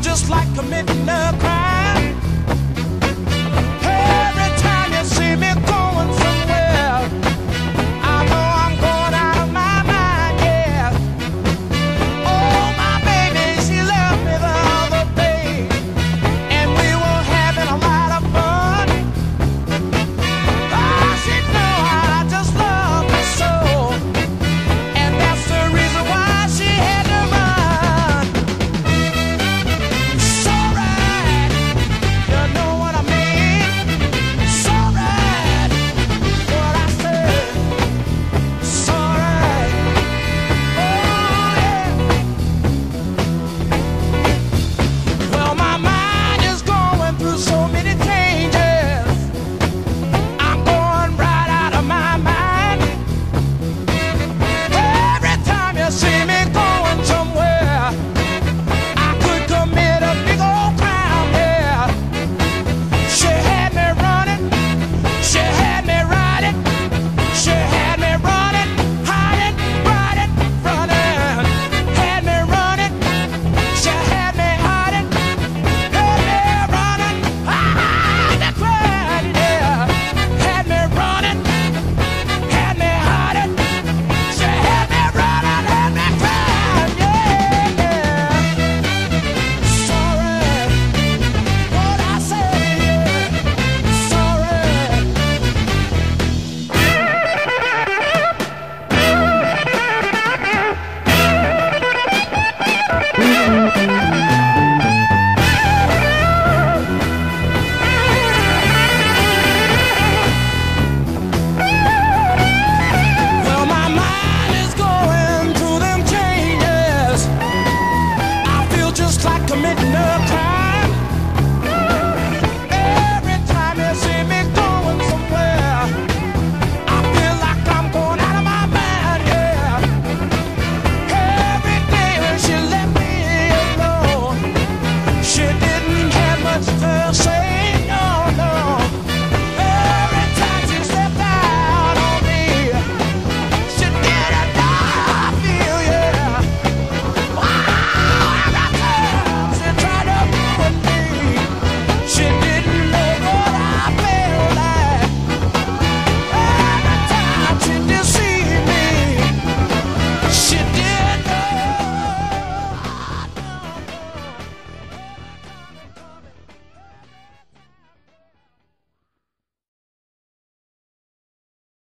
just like committing a crime. Every time you see me going somewhere, I know I'm going out of my mind, yeah. Oh, my baby, she left me the other day, and we were having a lot of fun. Oh, she knew I just love her so, and that's the reason why she had to run. It's alright, you know what I mean. It's alright, what I said. It's alright, oh yeah. Well, my mind is going through so many changes. I'm going right out of my mind. Every time you see me going somewhere, I could commit a big old crime, yeah. She had me running, she had me riding, she had me running, hiding, riding, running. Had me running, she had me hiding, had me running, that's right, yeah. Had me running, had me hiding, she had me running, had me crying, yeah, yeah. Sorry, what I said, yeah. Sorry. Well, my mind is going through them changes. I feel just like committing a crime.